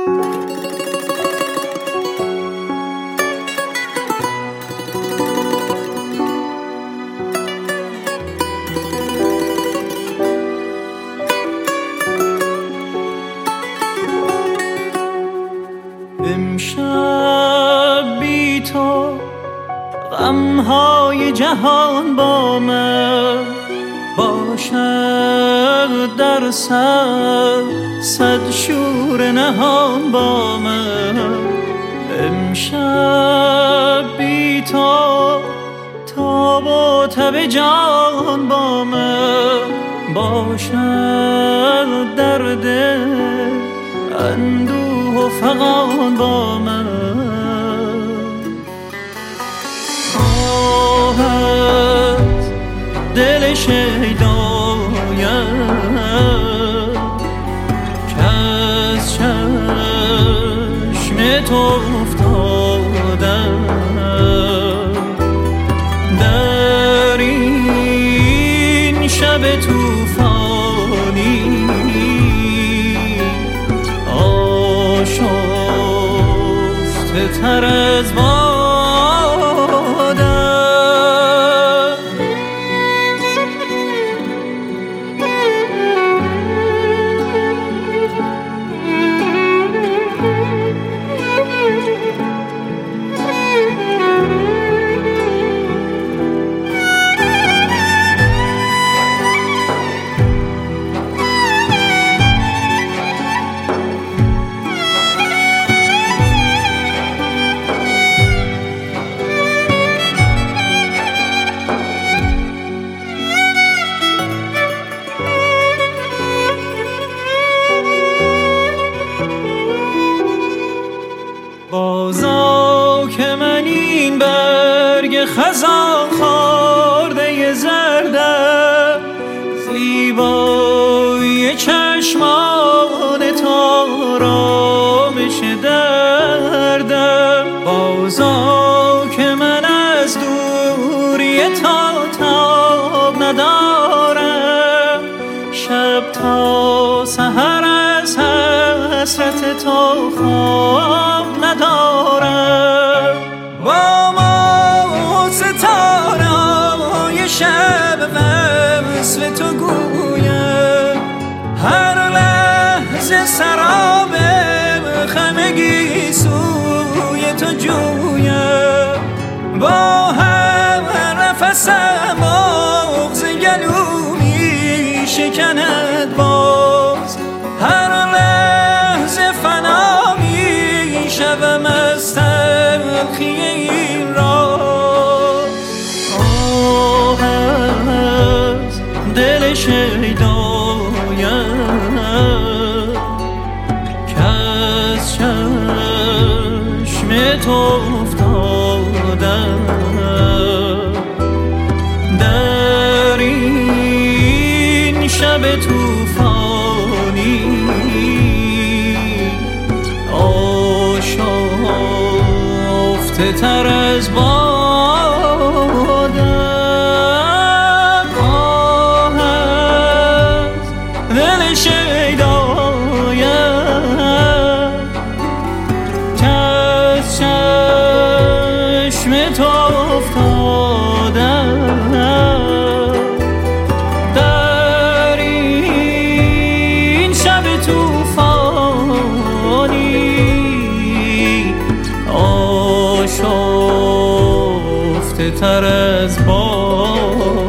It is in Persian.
امشب بی تو غمهای جهان با من باشد، در سر صد شور نهان با من. امشب بی تو تاب و تب جان با من باشد، در دل اندوه و فغان با من. آهت دل شیدایم کز چشم تو افتادم، در این شب توفانی آشفته تر از بازا که من این برگ خزان خورده زردم، زیبایی چشمان آرامش دردم. بازا که من از دوری تا تاب ندارم، شب تا سحر از حسرت تو خواب ندارم. با ما ستاره‌های شب وصل تو گویم، هر لحظه سراب خمگی سوی تو جویم. با هر نفسم مغز گلو می شکند باز، هر لحظه فنا می شوم از تلخی این راز. آه از دل شیدایم کز چشم تو افتادم، در این شب توفانی آشفته تر از بادم. آه از دل شیدایم کز چشم تو افتادم، در این شب توفانی آشفته تر از باد.